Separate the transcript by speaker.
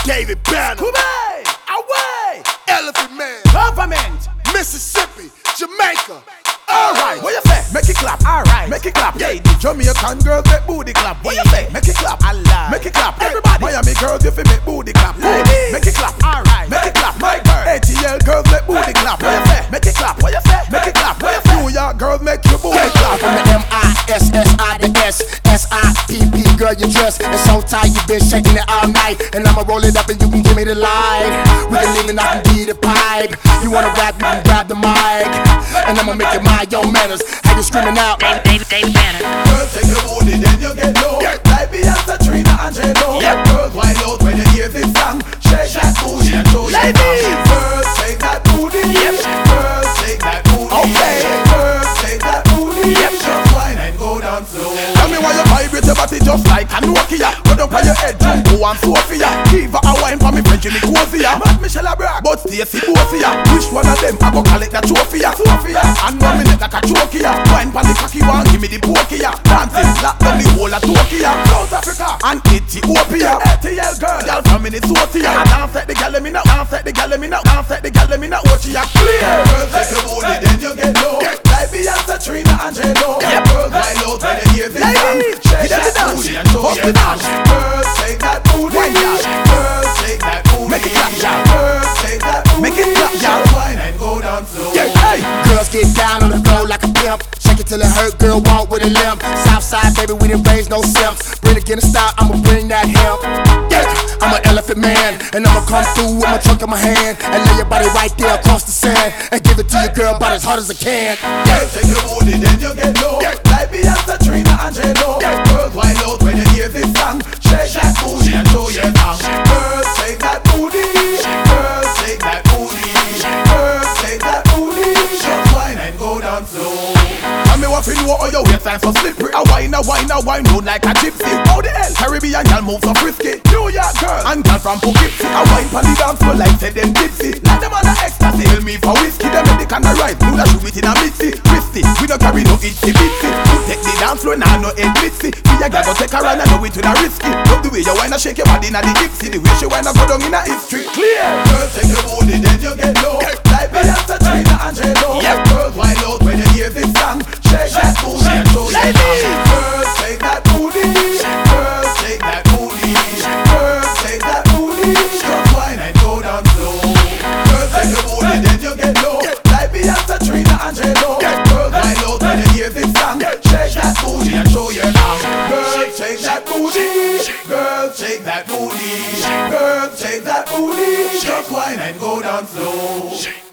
Speaker 1: David Banner,
Speaker 2: Kuwait, away,
Speaker 1: Elephant Man,
Speaker 2: government,
Speaker 1: Mississippi, Jamaica.
Speaker 2: alright, what you say? Make it clap, alright, make it clap. Yeah, the Jamaican girls make booty clap. What you say? Make it clap, Allah, make it clap. Everybody, Miami girls if you make booty clap. Ladies, make it clap, alright, make it clap. My girl, ATL girls make booty clap. What you say? Make it clap. What you say? Make it clap. What you say? New York girls make your booty clap.
Speaker 3: From the M-I-S-S-I to S-S-I-P-P, girl, you dress it's so tight, you been shaking it all night. And I'ma roll it up and you can give me the light. We can lean and I can be the pipe. You wanna rap, you can grab the mic. And I'ma make it mind your manners. How you screaming out?
Speaker 4: David Banner.
Speaker 2: Girls take your booty, then you get low. Like Beyonce, Trina, and J-Lo. Girls wild out when you hear this song. Shake that booty and show your tongue. Girls take that booty. Girls take that booty. Okay. Girls take that booty. Just wine and go down slow. Tell me why you vibrate your body just like a Nokia. Go down on your head, Jumbo and Sophia. Give her a wine for me friend Jimmy Cosia. Mad Michelle Bragg, but Stacey Bosia. Which one of them I go collect that trophy? Sophia, and 1 minute like a chokia. Wine pon the cocky one, give me the pokia. Dancing slap on the whole of Tokyo. South Africa and Ethiopia. ATL girl from Minnesota. Dance at the gal me now, dance at the gal me now, dance at the gal me now. Watch ya clear. Girls take your booty, then you get low. Like Beyonce, Trina, and J-Lo. Girls wild out when you hear this song. Shake that booty and show your tongue. Girls take that booty. Girls take that booty. Make it clap, y'all. Girls take that booty. Make it clap, y'all. Wine and go down slow.
Speaker 3: Girls get down on the floor like a pimp. Shake it till it hurt, girl, walk with a limp. Southside, baby, we didn't raise no simps. Bring it, get a style, I'ma bring that hemp. Yeah, I'm an elephant man, and I'ma come through with my trunk in my hand and lay your body right there across the sand and give it to your girl about as hard as I can.
Speaker 2: Girls take your booty, then you get low. Like Beyonce, Trina, and J-Lo. Girls wild out when you hear this song. Shake that booty and show your tongue. Girls take that booty. Girls take that booty. Girls take that booty. Just wine and go down slow. Tell me what you know or your waistline so slippery. A wine, round like a gypsy. How the hell? Caribbean girl move so frisky. New York girl and girl from Poughkeepsie. A wine pon the dance floor like say them tipsy. Like them on the ecstasy, tell me for whiskey. Them make the can of rice, do that shoot it in a mixy. Twisty, we don't carry no itsy bitsy. You take the dance floor now, no head glitzy. We a girl go take a run and know it to the risky. Love the way you wanna shake your body inna the gypsy. The way she wanna go down inna history. Clear. Girls take your booty, then you get low. Like Beyonce, Trina, and J-Lo. Girls wild out when you hear this song. Shake that booty and show your tongue. Girls take that booty. Girls take that booty. Girls take that booty. Just wine and go down slow. Girls take your booty, then you get low. Like Beyonce, Trina, and J-Lo. Girls wild out when you hear this song. Shake that booty and show your tongue. Girls take that booty. Girls take that booty. Girls take that booty. Just wine and go down slow.